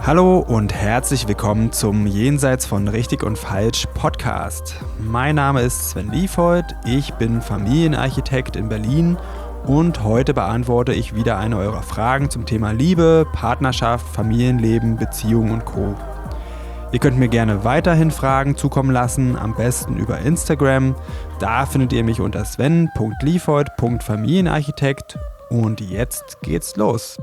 Hallo und herzlich willkommen zum Jenseits von Richtig und Falsch Podcast. Mein Name ist Sven Liefhold, ich bin Familienarchitekt in Berlin und heute beantworte ich wieder eine eurer Fragen zum Thema Liebe, Partnerschaft, Familienleben, Beziehungen und Co. Ihr könnt mir gerne weiterhin Fragen zukommen lassen, am besten über Instagram. Da findet ihr mich unter sven.liefhold.familienarchitekt und jetzt geht's los.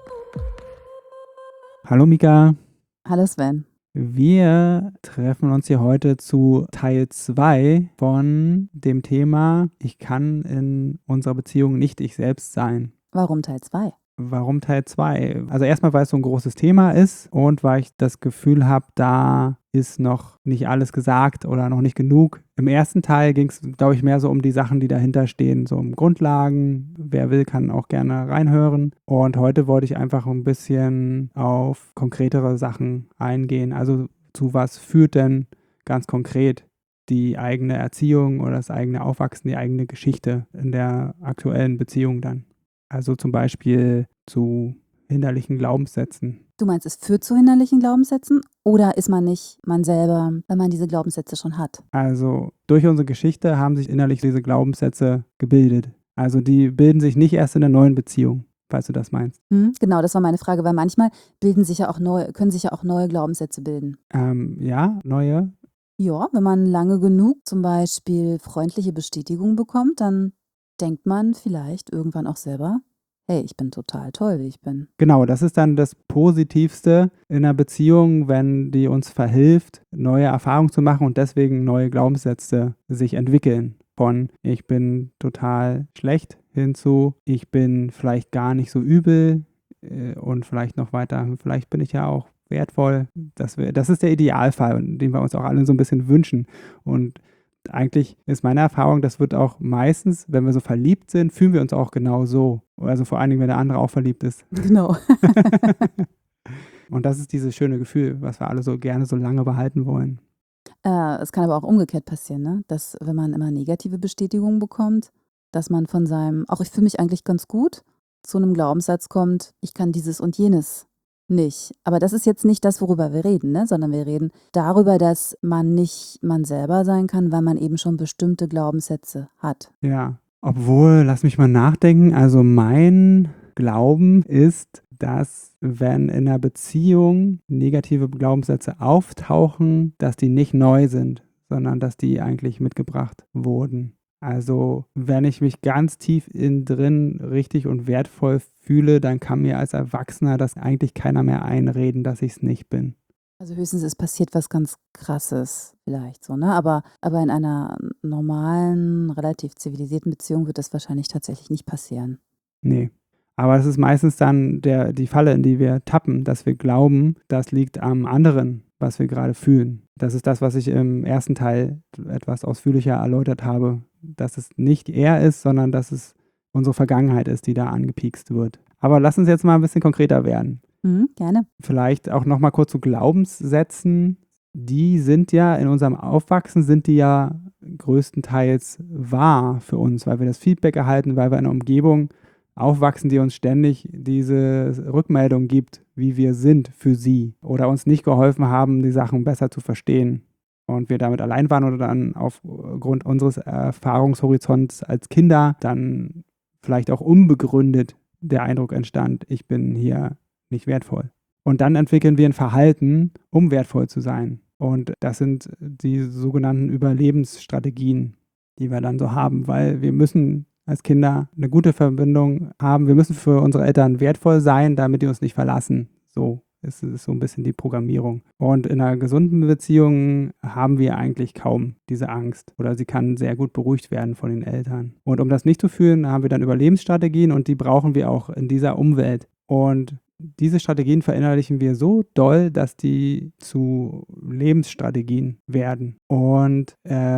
Hallo Mika. Hallo Sven. Wir treffen uns hier heute zu Teil 2 von dem Thema Ich kann in unserer Beziehung nicht ich selbst sein. Warum Teil 2? Warum Teil 2? Also erstmal, weil es so ein großes Thema ist und weil ich das Gefühl habe, da ist noch nicht alles gesagt oder noch nicht genug. Im ersten Teil ging es, glaube ich, mehr so um die Sachen, die dahinter stehen, so um Grundlagen. Wer will, kann auch gerne reinhören. Und heute wollte ich einfach ein bisschen auf konkretere Sachen eingehen. Also zu was führt denn ganz konkret die eigene Erziehung oder das eigene Aufwachsen, die eigene Geschichte in der aktuellen Beziehung dann? Also zum Beispiel zu hinderlichen Glaubenssätzen. Du meinst, es führt zu hinderlichen Glaubenssätzen oder ist man nicht man selber, wenn man diese Glaubenssätze schon hat? Also durch unsere Geschichte haben sich innerlich diese Glaubenssätze gebildet. Also die bilden sich nicht erst in der neuen Beziehung, falls du das meinst. Genau, das war meine Frage, weil manchmal können sich ja auch neue Glaubenssätze bilden. Ja, neue. Ja, wenn man lange genug zum Beispiel freundliche Bestätigung bekommt, dann denkt man vielleicht irgendwann auch selber, hey, ich bin total toll, wie ich bin. Genau, das ist dann das Positivste in einer Beziehung, wenn die uns verhilft, neue Erfahrungen zu machen und deswegen neue Glaubenssätze sich entwickeln. Von ich bin total schlecht hin zu ich bin vielleicht gar nicht so übel und vielleicht noch weiter, vielleicht bin ich ja auch wertvoll. Das ist der Idealfall, den wir uns auch alle so ein bisschen wünschen. Und eigentlich ist meine Erfahrung, das wird auch meistens, wenn wir so verliebt sind, fühlen wir uns auch genau so. Also vor allen Dingen, wenn der andere auch verliebt ist. Genau. Und das ist dieses schöne Gefühl, was wir alle so gerne so lange behalten wollen. Es kann aber auch umgekehrt passieren, ne? Dass wenn man immer negative Bestätigungen bekommt, dass man von seinem, auch ich fühle mich eigentlich ganz gut, zu einem Glaubenssatz kommt, ich kann dieses und jenes nicht. Aber das ist jetzt nicht das, worüber wir reden, ne? Sondern wir reden darüber, dass man nicht man selber sein kann, weil man eben schon bestimmte Glaubenssätze hat. Ja, obwohl, lass mich mal nachdenken, also mein Glauben ist, dass wenn in einer Beziehung negative Glaubenssätze auftauchen, dass die nicht neu sind, sondern dass die eigentlich mitgebracht wurden. Also wenn ich mich ganz tief innen drin richtig und wertvoll fühle, dann kann mir als Erwachsener das eigentlich keiner mehr einreden, dass ich es nicht bin. Also höchstens es passiert was ganz Krasses vielleicht so, ne? Aber in einer normalen, relativ zivilisierten Beziehung wird das wahrscheinlich tatsächlich nicht passieren. Nee. Aber es ist meistens dann die Falle, in die wir tappen, dass wir glauben, das liegt am anderen, was wir gerade fühlen. Das ist das, was ich im ersten Teil etwas ausführlicher erläutert habe, dass es nicht er ist, sondern dass es unsere Vergangenheit ist, die da angepiekst wird. Aber lass uns jetzt mal ein bisschen konkreter werden. Gerne. Vielleicht auch noch mal kurz zu Glaubenssätzen. Die sind ja in unserem Aufwachsen, sind die ja größtenteils wahr für uns, weil wir das Feedback erhalten, weil wir in einer Umgebung aufwachsen, die uns ständig diese Rückmeldung gibt, wie wir sind für sie oder uns nicht geholfen haben, die Sachen besser zu verstehen. Und wir damit allein waren oder dann aufgrund unseres Erfahrungshorizonts als Kinder dann vielleicht auch unbegründet der Eindruck entstand, ich bin hier nicht wertvoll. Und dann entwickeln wir ein Verhalten, um wertvoll zu sein. Und das sind die sogenannten Überlebensstrategien, die wir dann so haben, weil wir müssen als Kinder eine gute Verbindung haben. Wir müssen für unsere Eltern wertvoll sein, damit die uns nicht verlassen. So ist so ein bisschen die Programmierung. Und in einer gesunden Beziehung haben wir eigentlich kaum diese Angst oder sie kann sehr gut beruhigt werden von den Eltern. Und um das nicht zu fühlen, haben wir dann Überlebensstrategien und die brauchen wir auch in dieser Umwelt. Und diese Strategien verinnerlichen wir so doll, dass die zu Lebensstrategien werden. Und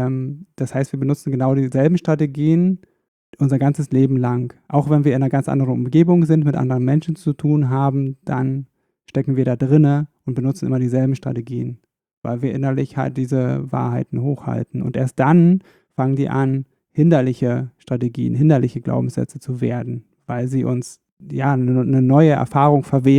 das heißt, wir benutzen genau dieselben Strategien unser ganzes Leben lang. Auch wenn wir in einer ganz anderen Umgebung sind, mit anderen Menschen zu tun haben, dann stecken wir da drinne und benutzen immer dieselben Strategien, weil wir innerlich halt diese Wahrheiten hochhalten. Und erst dann fangen die an, hinderliche Strategien, hinderliche Glaubenssätze zu werden, weil sie uns ja eine neue Erfahrung verwehren.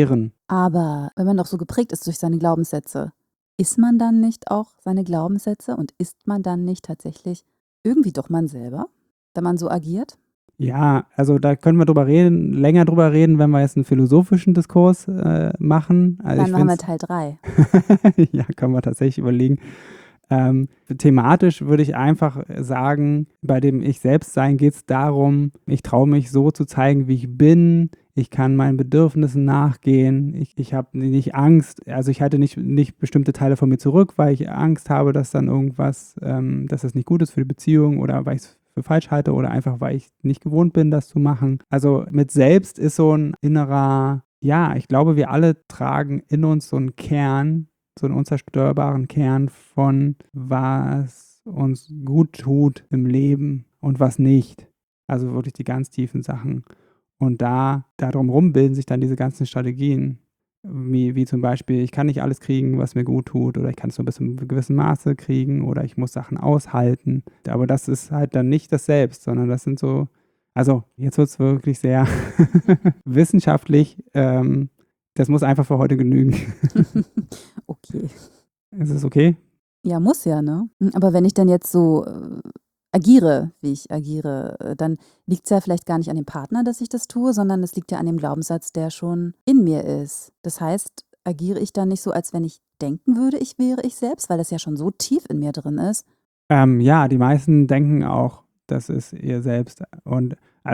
Aber wenn man doch so geprägt ist durch seine Glaubenssätze, ist man dann nicht auch seine Glaubenssätze und ist man dann nicht tatsächlich irgendwie doch man selber, wenn man so agiert? Ja, also da können wir drüber reden, länger drüber reden, wenn wir jetzt einen philosophischen Diskurs machen. Also Dann ich machen wir finde Teil 3. ja, können wir tatsächlich überlegen. Thematisch würde ich einfach sagen, bei dem Ich-Selbst-Sein geht es darum, ich traue mich so zu zeigen, wie ich bin. Ich kann meinen Bedürfnissen nachgehen. Ich habe nicht Angst. Also ich halte nicht bestimmte Teile von mir zurück, weil ich Angst habe, dass dann irgendwas, dass das nicht gut ist für die Beziehung oder weil ich es für falsch halte oder einfach, weil ich nicht gewohnt bin, das zu machen. Also mit Selbst ist so ein innerer, ja, ich glaube, wir alle tragen in uns so einen Kern, so einen unzerstörbaren Kern von, was uns gut tut im Leben und was nicht. Also wirklich die ganz tiefen Sachen. Und darum rum bilden sich dann diese ganzen Strategien. Wie zum Beispiel, ich kann nicht alles kriegen, was mir gut tut, oder ich kann es nur bis zu einem gewissen Maße kriegen, oder ich muss Sachen aushalten. Aber das ist halt dann nicht das Selbst, sondern das sind so, also jetzt wird es wirklich sehr wissenschaftlich. Das muss einfach für heute genügen. Okay. Ist es okay? Ja, muss ja, ne? Aber wenn ich dann jetzt so agiere, wie ich agiere, dann liegt es ja vielleicht gar nicht an dem Partner, dass ich das tue, sondern es liegt ja an dem Glaubenssatz, der schon in mir ist. Das heißt, agiere ich dann nicht so, als wenn ich denken würde, ich wäre ich selbst, weil das ja schon so tief in mir drin ist. Ja, die meisten denken auch, das ist ihr selbst. Und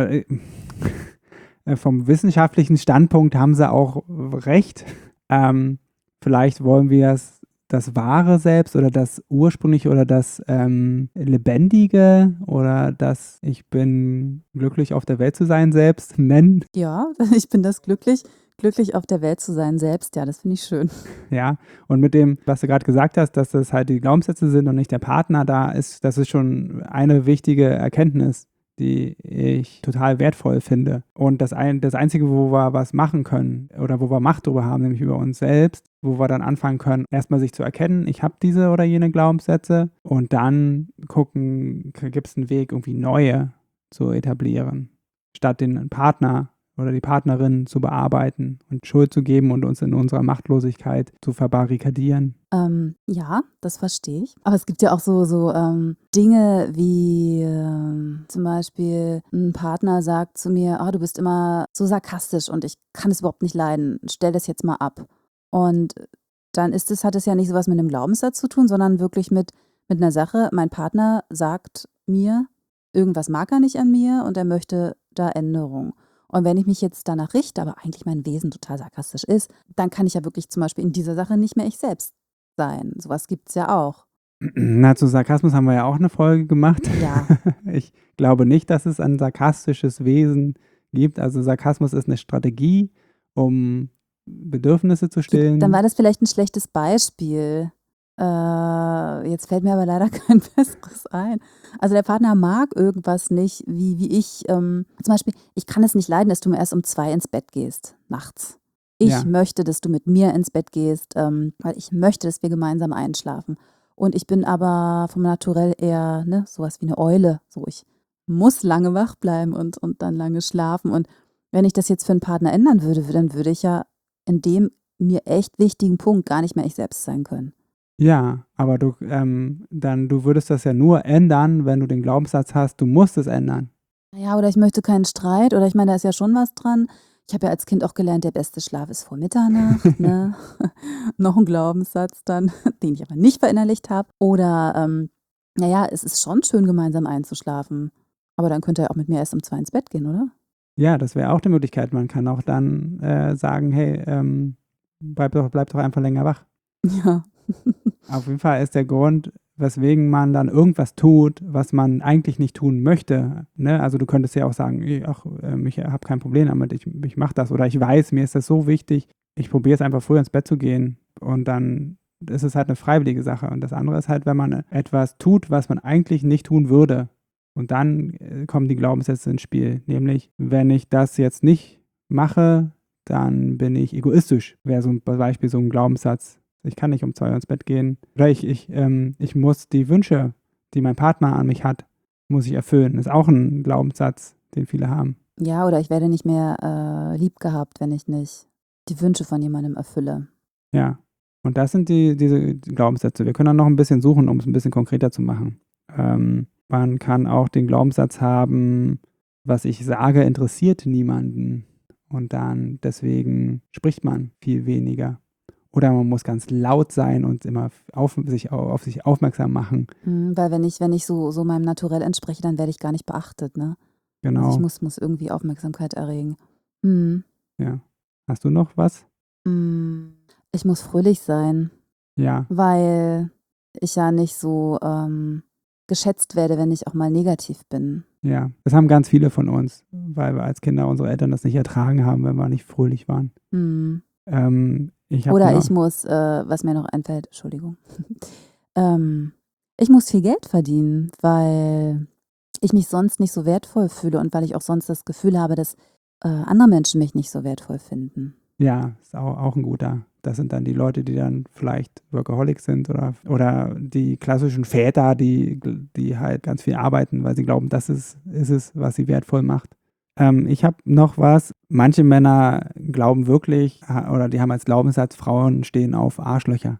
vom wissenschaftlichen Standpunkt haben sie auch recht. Vielleicht wollen wir das wahre Selbst oder das ursprüngliche oder das Lebendige oder das Ich bin glücklich auf der Welt zu sein selbst nennen. Ja, ich bin das glücklich auf der Welt zu sein selbst. Ja, das finde ich schön. Ja, und mit dem, was du gerade gesagt hast, dass das halt die Glaubenssätze sind und nicht der Partner, das ist schon eine wichtige Erkenntnis, die ich total wertvoll finde. Und das Einzige, wo wir was machen können oder wo wir Macht drüber haben, nämlich über uns selbst, wo wir dann anfangen können, erstmal sich zu erkennen, ich habe diese oder jene Glaubenssätze und dann gucken, gibt es einen Weg, irgendwie neue zu etablieren, statt den Partner oder die Partnerin zu bearbeiten und Schuld zu geben und uns in unserer Machtlosigkeit zu verbarrikadieren. Ja, das verstehe ich. Aber es gibt ja auch so Dinge wie zum Beispiel ein Partner sagt zu mir, du bist immer so sarkastisch und ich kann es überhaupt nicht leiden. Stell das jetzt mal ab. Und dann hat es ja nicht so was mit einem Glaubenssatz zu tun, sondern wirklich mit einer Sache. Mein Partner sagt mir, irgendwas mag er nicht an mir und er möchte da Änderung. Und wenn ich mich jetzt danach richte, aber eigentlich mein Wesen total sarkastisch ist, dann kann ich ja wirklich zum Beispiel in dieser Sache nicht mehr ich selbst sein. Sowas gibt es ja auch. Na, zu Sarkasmus haben wir ja auch eine Folge gemacht. Ja. Ich glaube nicht, dass es ein sarkastisches Wesen gibt. Also Sarkasmus ist eine Strategie, um Bedürfnisse zu stillen. Dann war das vielleicht ein schlechtes Beispiel. Jetzt fällt mir aber leider kein besseres ein. Also der Partner mag irgendwas nicht, wie ich. Zum Beispiel, ich kann es nicht leiden, dass du mir erst um 2 ins Bett gehst, nachts. Ich möchte, dass du mit mir ins Bett gehst, weil ich möchte, dass wir gemeinsam einschlafen. Und ich bin aber vom Naturell eher sowas wie eine Eule. So, ich muss lange wach bleiben und dann lange schlafen. Und wenn ich das jetzt für einen Partner ändern würde, dann würde ich ja in dem mir echt wichtigen Punkt gar nicht mehr ich selbst sein können. Ja, aber du würdest das ja nur ändern, wenn du den Glaubenssatz hast, du musst es ändern. Ja, oder ich möchte keinen Streit, oder ich meine, da ist ja schon was dran. Ich habe ja als Kind auch gelernt, der beste Schlaf ist vor Mitternacht, ne? Noch ein Glaubenssatz dann, den ich aber nicht verinnerlicht habe. Oder, es ist schon schön, gemeinsam einzuschlafen. Aber dann könnte er auch mit mir erst um 2 ins Bett gehen, oder? Ja, das wäre auch die Möglichkeit. Man kann auch dann sagen, hey, bleib doch einfach länger wach. Ja. Auf jeden Fall ist der Grund, weswegen man dann irgendwas tut, was man eigentlich nicht tun möchte. Ne? Also du könntest ja auch sagen, ich habe kein Problem damit, ich mache das. Oder ich weiß, mir ist das so wichtig, ich probiere es einfach früher ins Bett zu gehen. Und dann ist es halt eine freiwillige Sache. Und das andere ist halt, wenn man etwas tut, was man eigentlich nicht tun würde. Und dann kommen die Glaubenssätze ins Spiel. Nämlich, wenn ich das jetzt nicht mache, dann bin ich egoistisch. Wäre so ein Beispiel, so ein Glaubenssatz. Ich kann nicht um 2 Uhr ins Bett gehen. Oder ich muss die Wünsche, die mein Partner an mich hat, muss ich erfüllen. Das ist auch ein Glaubenssatz, den viele haben. Ja, oder ich werde nicht mehr lieb gehabt, wenn ich nicht die Wünsche von jemandem erfülle. Ja. Und das sind diese Glaubenssätze. Wir können dann noch ein bisschen suchen, um es ein bisschen konkreter zu machen. Man kann auch den Glaubenssatz haben, was ich sage, interessiert niemanden. Und dann deswegen spricht man viel weniger. Oder man muss ganz laut sein und immer auf sich aufmerksam machen. Weil wenn ich so meinem Naturell entspreche, dann werde ich gar nicht beachtet, ne? Also Genau. ich muss irgendwie Aufmerksamkeit erregen. Ja. Hast du noch was? Ich muss fröhlich sein, Ja. weil ich ja nicht so geschätzt werde, wenn ich auch mal negativ bin. Ja. Das haben ganz viele von uns, weil wir als Kinder unsere Eltern das nicht ertragen haben, wenn wir nicht fröhlich waren. Oder ich muss, was mir noch einfällt, Entschuldigung, ich muss viel Geld verdienen, weil ich mich sonst nicht so wertvoll fühle und weil ich auch sonst das Gefühl habe, dass andere Menschen mich nicht so wertvoll finden. Ja, ist auch ein guter. Das sind dann die Leute, die dann vielleicht Workaholics sind oder die klassischen Väter, die halt ganz viel arbeiten, weil sie glauben, das ist es, was sie wertvoll macht. Ich habe noch was. Manche Männer glauben wirklich, oder die haben als Glaubenssatz, Frauen stehen auf Arschlöcher.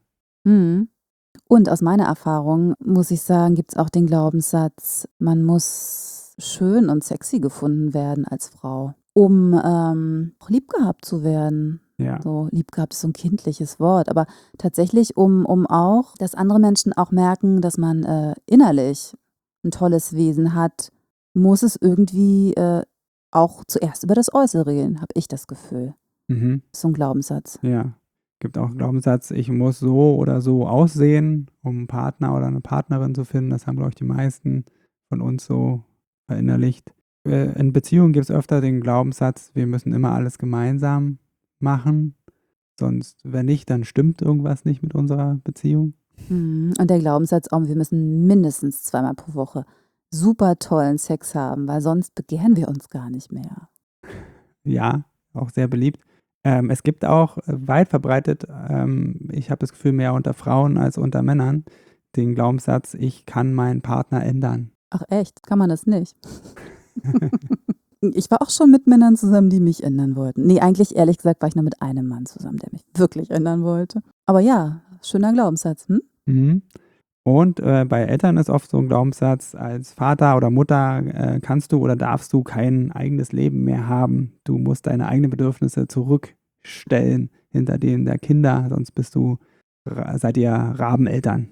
Und aus meiner Erfahrung, muss ich sagen, gibt es auch den Glaubenssatz, man muss schön und sexy gefunden werden als Frau, um auch lieb gehabt zu werden. Ja. So, lieb gehabt ist so ein kindliches Wort, aber tatsächlich, um auch, dass andere Menschen auch merken, dass man innerlich ein tolles Wesen hat, muss es irgendwie auch zuerst über das Äußere gehen, habe ich das Gefühl. Das ist so ein Glaubenssatz. Ja. Gibt auch einen Glaubenssatz, ich muss so oder so aussehen, um einen Partner oder eine Partnerin zu finden. Das haben, glaube ich, die meisten von uns so verinnerlicht. In Beziehungen gibt es öfter den Glaubenssatz, wir müssen immer alles gemeinsam machen. Sonst, wenn nicht, dann stimmt irgendwas nicht mit unserer Beziehung. Und der Glaubenssatz auch, wir müssen mindestens 2-mal pro Woche super tollen Sex haben, weil sonst begehren wir uns gar nicht mehr. Ja, auch sehr beliebt. Es gibt auch weit verbreitet, ich habe das Gefühl, mehr unter Frauen als unter Männern, den Glaubenssatz, ich kann meinen Partner ändern. Ach echt? Kann man das nicht? Ich war auch schon mit Männern zusammen, die mich ändern wollten. Nee, eigentlich ehrlich gesagt war ich nur mit einem Mann zusammen, der mich wirklich ändern wollte. Aber ja, schöner Glaubenssatz. Und bei Eltern ist oft so ein Glaubenssatz, als Vater oder Mutter kannst du oder darfst du kein eigenes Leben mehr haben. Du musst deine eigenen Bedürfnisse zurückstellen hinter denen der Kinder, sonst seid ihr Rabeneltern.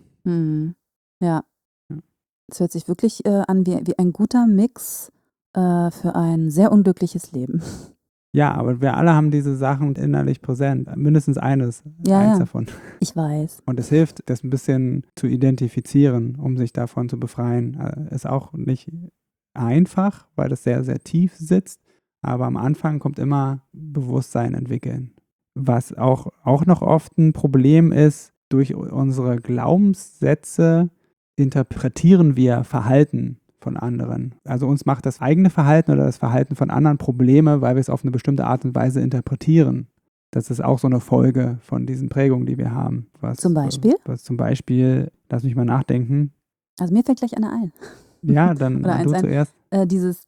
Ja. Es hört sich wirklich an wie ein guter Mix für ein sehr unglückliches Leben. Ja, aber wir alle haben diese Sachen innerlich präsent. Mindestens eins davon. Ich weiß. Und es hilft, das ein bisschen zu identifizieren, um sich davon zu befreien. Ist auch nicht einfach, weil das sehr, sehr tief sitzt. Aber am Anfang kommt immer Bewusstsein entwickeln. Was auch noch oft ein Problem ist, durch unsere Glaubenssätze interpretieren wir Verhalten von anderen. Also uns macht das eigene Verhalten oder das Verhalten von anderen Probleme, weil wir es auf eine bestimmte Art und Weise interpretieren. Das ist auch so eine Folge von diesen Prägungen, die wir haben. Zum Beispiel? Zum Beispiel, lass mich mal nachdenken. Also mir fällt gleich einer ein. Ja, dann du zuerst. Dieses,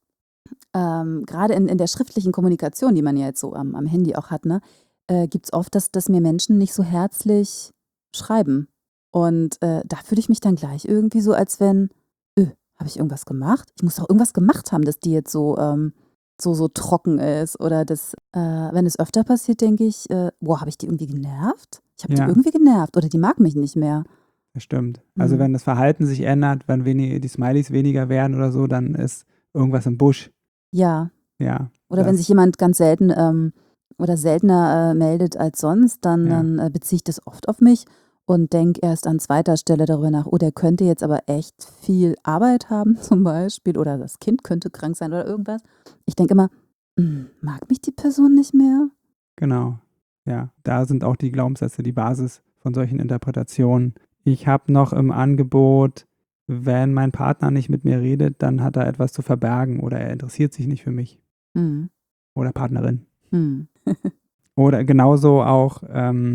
gerade in der schriftlichen Kommunikation, die man ja jetzt so am Handy auch hat, ne, gibt es oft, dass mir Menschen nicht so herzlich schreiben. Und da fühle ich mich dann gleich irgendwie so, als wenn, habe ich irgendwas gemacht? Ich muss doch irgendwas gemacht haben, dass die jetzt so trocken ist. Oder wenn es öfter passiert, denke ich, habe ich die irgendwie genervt? Ich habe die irgendwie genervt oder die mag mich nicht mehr. Das stimmt. Also wenn das Verhalten sich ändert, wenn die Smileys weniger werden oder so, dann ist irgendwas im Busch. Ja. Ja. Oder wenn sich jemand ganz selten oder seltener meldet als sonst, dann beziehe ich das oft auf mich. Und denke erst an zweiter Stelle darüber nach, der könnte jetzt aber echt viel Arbeit haben zum Beispiel oder das Kind könnte krank sein oder irgendwas. Ich denke immer, mag mich die Person nicht mehr? Genau, ja. Da sind auch die Glaubenssätze die Basis von solchen Interpretationen. Ich habe noch im Angebot, wenn mein Partner nicht mit mir redet, dann hat er etwas zu verbergen oder er interessiert sich nicht für mich. Oder Partnerin. Oder genauso auch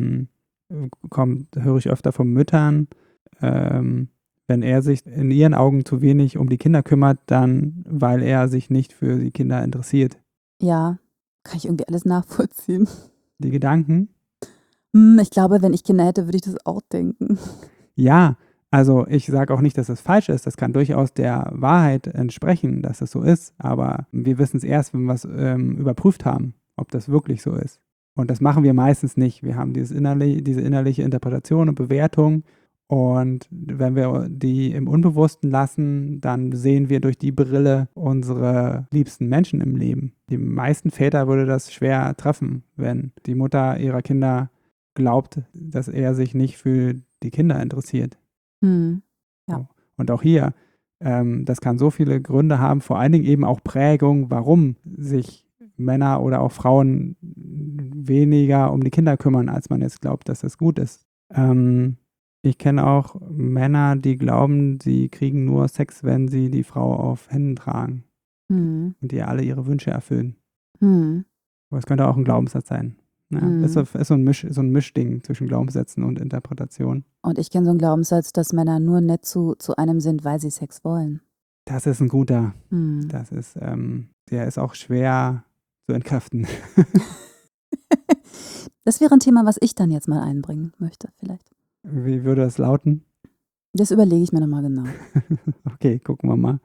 höre ich öfter von Müttern, wenn er sich in ihren Augen zu wenig um die Kinder kümmert, dann, weil er sich nicht für die Kinder interessiert. Ja, kann ich irgendwie alles nachvollziehen. Die Gedanken? Ich glaube, wenn ich Kinder hätte, würde ich das auch denken. Ja, also ich sage auch nicht, dass das falsch ist. Das kann durchaus der Wahrheit entsprechen, dass das so ist. Aber wir wissen es erst, wenn wir es überprüft haben, ob das wirklich so ist. Und das machen wir meistens nicht. Wir haben diese innerliche Interpretation und Bewertung. Und wenn wir die im Unbewussten lassen, dann sehen wir durch die Brille unsere liebsten Menschen im Leben. Die meisten Väter würde das schwer treffen, wenn die Mutter ihrer Kinder glaubt, dass er sich nicht für die Kinder interessiert. Hm. Ja. So. Und auch hier, das kann so viele Gründe haben, vor allen Dingen eben auch Prägung, warum sich Männer oder auch Frauen weniger um die Kinder kümmern, als man jetzt glaubt, dass das gut ist. Ich kenne auch Männer, die glauben, sie kriegen nur Sex, wenn sie die Frau auf Händen tragen Hm. und die alle ihre Wünsche erfüllen. Hm. Aber es könnte auch ein Glaubenssatz sein. Ja, ist so ein Mischding zwischen Glaubenssätzen und Interpretation. Und ich kenne so einen Glaubenssatz, dass Männer nur nett zu einem sind, weil sie Sex wollen. Das ist ein guter. Hm. Das ist, der ist auch schwer zu entkräften. Das wäre ein Thema, was ich dann jetzt mal einbringen möchte, vielleicht. Wie würde das lauten? Das überlege ich mir nochmal genau. Okay, gucken wir mal.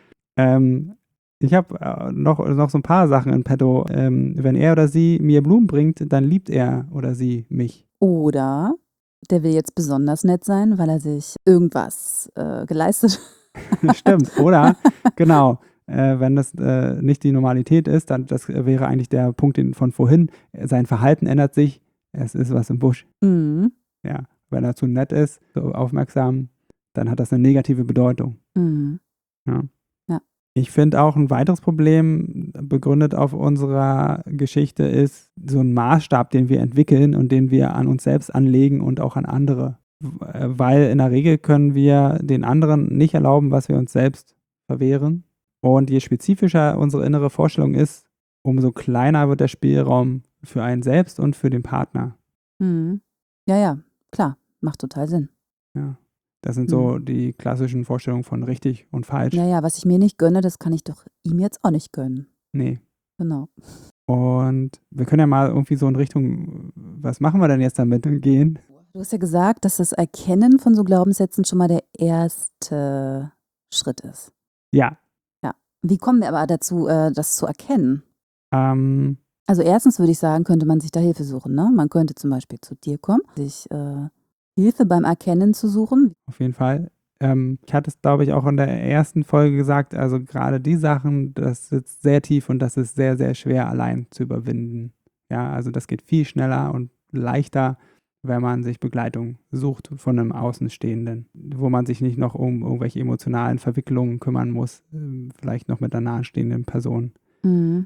Ich habe noch so ein paar Sachen in petto. Wenn er oder sie mir Blumen bringt, dann liebt er oder sie mich. Oder der will jetzt besonders nett sein, weil er sich irgendwas geleistet hat. Stimmt, oder? Genau. Wenn das nicht die Normalität ist, dann das wäre eigentlich der Punkt von vorhin. Sein Verhalten ändert sich. Es ist was im Busch. Mhm. Ja, wenn er zu nett ist, so aufmerksam, dann hat das eine negative Bedeutung. Mhm. Ja. Ja. Ich finde auch ein weiteres Problem, begründet auf unserer Geschichte, ist so ein Maßstab, den wir entwickeln und den wir an uns selbst anlegen und auch an andere. Weil in der Regel können wir den anderen nicht erlauben, was wir uns selbst verwehren. Und je spezifischer unsere innere Vorstellung ist, umso kleiner wird der Spielraum für einen selbst und für den Partner. Mhm. Ja, ja, klar, macht total Sinn. Ja. Das sind so die klassischen Vorstellungen von richtig und falsch. Naja, was ich mir nicht gönne, das kann ich doch ihm jetzt auch nicht gönnen. Nee. Genau. Und wir können ja mal irgendwie so in Richtung, was machen wir denn jetzt damit, gehen? Du hast ja gesagt, dass das Erkennen von so Glaubenssätzen schon mal der erste Schritt ist. Ja. Ja. Wie kommen wir aber dazu, das zu erkennen? Ähm, Also erstens würde ich sagen, könnte man sich da Hilfe suchen. Ne? Man könnte zum Beispiel zu dir kommen, sich Hilfe beim Erkennen zu suchen. Auf jeden Fall. Ich hatte es, glaube ich, auch in der ersten Folge gesagt, also gerade die Sachen, das sitzt sehr tief und das ist sehr, sehr schwer allein zu überwinden. Ja, also das geht viel schneller und leichter, wenn man sich Begleitung sucht von einem Außenstehenden, wo man sich nicht noch um irgendwelche emotionalen Verwicklungen kümmern muss, vielleicht noch mit einer nahestehenden Person. Mhm.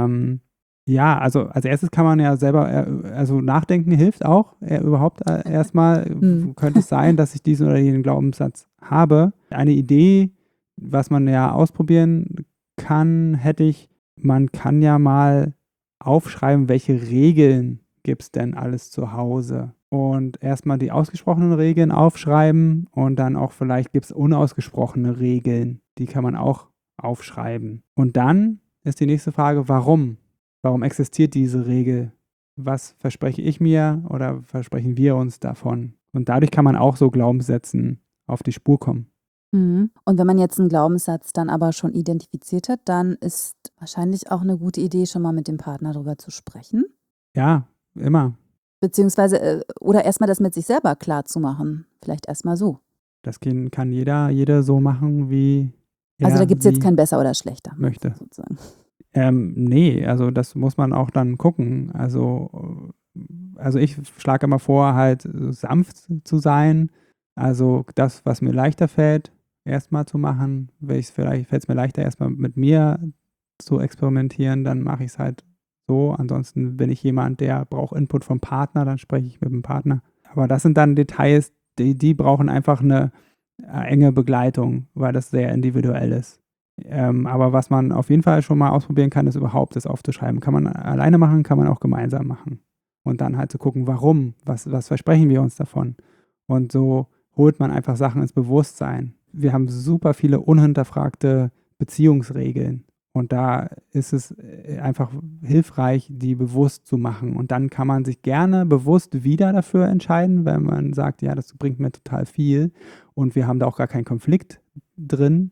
Ja, also als erstes kann man ja selber, also nachdenken hilft auch überhaupt erstmal. Könnte es sein, dass ich diesen oder jenen Glaubenssatz habe? Eine Idee, was man ja ausprobieren kann, hätte ich, man kann ja mal aufschreiben, welche Regeln gibt es denn alles zu Hause? Und erstmal die ausgesprochenen Regeln aufschreiben und dann auch vielleicht gibt es unausgesprochene Regeln, die kann man auch aufschreiben. Und dann ist die nächste Frage, warum? Warum existiert diese Regel? Was verspreche ich mir oder versprechen wir uns davon? Und dadurch kann man auch so Glaubenssätzen auf die Spur kommen. Mhm. Und wenn man jetzt einen Glaubenssatz dann aber schon identifiziert hat, dann ist wahrscheinlich auch eine gute Idee, schon mal mit dem Partner darüber zu sprechen. Ja, immer. Beziehungsweise, oder erstmal das mit sich selber klar zu machen. Vielleicht erstmal so. Das kann jeder so machen, wie er Also da gibt es jetzt sie kein besser oder schlechter. möchte. Sozusagen. Nee, also das muss man auch dann gucken. Also ich schlage immer vor, halt sanft zu sein. Also das, was mir leichter fällt, erstmal zu machen. Vielleicht fällt es mir leichter, erstmal mit mir zu experimentieren, dann mache ich es halt so. Ansonsten bin ich jemand, der braucht Input vom Partner, dann spreche ich mit dem Partner. Aber das sind dann Details, die brauchen einfach eine enge Begleitung, weil das sehr individuell ist. Aber was man auf jeden Fall schon mal ausprobieren kann, ist überhaupt das aufzuschreiben. Kann man alleine machen, kann man auch gemeinsam machen. Und dann halt zu gucken, warum, was versprechen wir uns davon. Und so holt man einfach Sachen ins Bewusstsein. Wir haben super viele unhinterfragte Beziehungsregeln. Und da ist es einfach hilfreich, die bewusst zu machen. Und dann kann man sich gerne bewusst wieder dafür entscheiden, wenn man sagt, ja, das bringt mir total viel und wir haben da auch gar keinen Konflikt drin.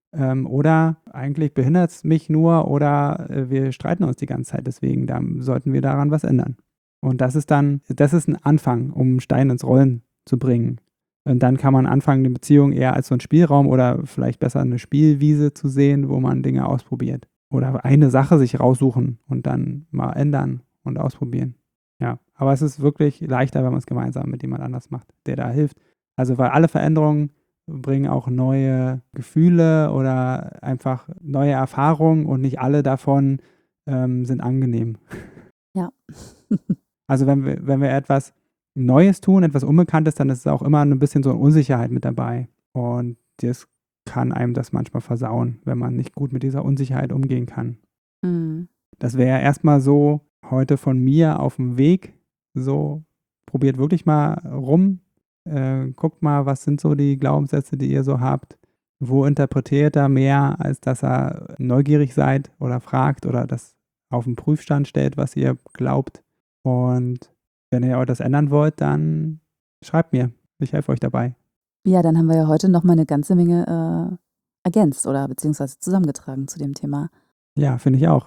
Oder eigentlich behindert es mich nur oder wir streiten uns die ganze Zeit. Deswegen sollten wir daran was ändern. Und das ist ein Anfang, um einen Stein ins Rollen zu bringen. Und dann kann man anfangen, die Beziehung eher als so einen Spielraum oder vielleicht besser eine Spielwiese zu sehen, wo man Dinge ausprobiert. Oder eine Sache sich raussuchen und dann mal ändern und ausprobieren. Ja, aber es ist wirklich leichter, wenn man es gemeinsam mit jemand anders macht, der da hilft. Also weil alle Veränderungen bringen auch neue Gefühle oder einfach neue Erfahrungen und nicht alle davon sind angenehm. Ja. Also wenn wir etwas Neues tun, etwas Unbekanntes, dann ist es auch immer ein bisschen so eine Unsicherheit mit dabei. Und das kann einem das manchmal versauen, wenn man nicht gut mit dieser Unsicherheit umgehen kann. Mhm. Das wäre ja erstmal so heute von mir auf dem Weg. So, probiert wirklich mal rum. Guckt mal, was sind so die Glaubenssätze, die ihr so habt. Wo interpretiert er mehr, als dass er neugierig seid oder fragt oder das auf den Prüfstand stellt, was ihr glaubt. Und wenn ihr das ändern wollt, dann schreibt mir. Ich helfe euch dabei. Ja, dann haben wir ja heute noch mal eine ganze Menge ergänzt oder beziehungsweise zusammengetragen zu dem Thema. Ja, finde ich auch.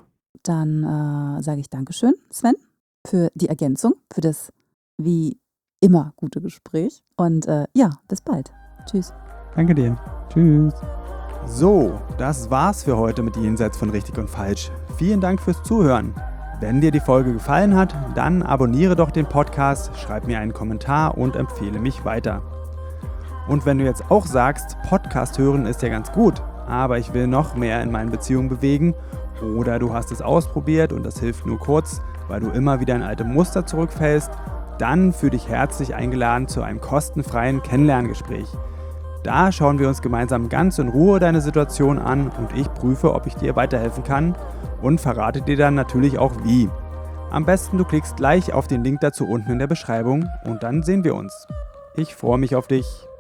Dann sage ich Dankeschön, Sven, für die Ergänzung, für das wie immer gute Gespräch. Und ja, bis bald. Tschüss. Danke dir. Tschüss. So, das war's für heute mit Jenseits von Richtig und Falsch. Vielen Dank fürs Zuhören. Wenn dir die Folge gefallen hat, dann abonniere doch den Podcast, schreib mir einen Kommentar und empfehle mich weiter. Und wenn du jetzt auch sagst, Podcast hören ist ja ganz gut, aber ich will noch mehr in meinen Beziehungen bewegen oder du hast es ausprobiert und das hilft nur kurz, weil du immer wieder in alte Muster zurückfällst, dann fühl dich herzlich eingeladen zu einem kostenfreien Kennenlerngespräch. Da schauen wir uns gemeinsam ganz in Ruhe deine Situation an und ich prüfe, ob ich dir weiterhelfen kann und verrate dir dann natürlich auch wie. Am besten du klickst gleich auf den Link dazu unten in der Beschreibung und dann sehen wir uns. Ich freue mich auf dich.